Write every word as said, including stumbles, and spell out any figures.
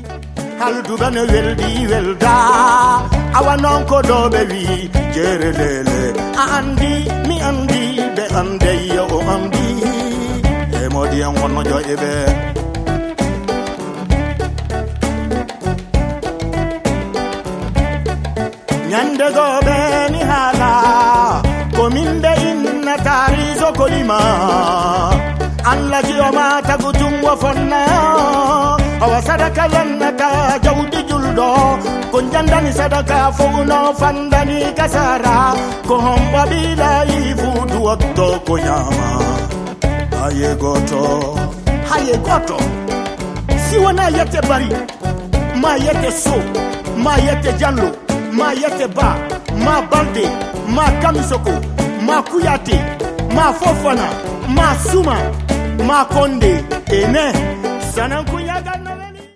haldu bana weldi welda awanon ko do be wi jerelele andi mi andi be ande yo andi e modi en wonno joje be nyande go be ni hala ko minde inna tarizo kolima alla jioma tagutum wa fonna awa sadaka lannata jawdi juldo ko jandani sadaka fowno fandani kasara ko homba bilayi fudu watto ko nyama haye goto haye goto si wana yete bari ma yete so ma yete janlo ma yete ba ma balde ma kamisoko ma kuyate ma fofana ma suma ma konde ene sanan kunyaga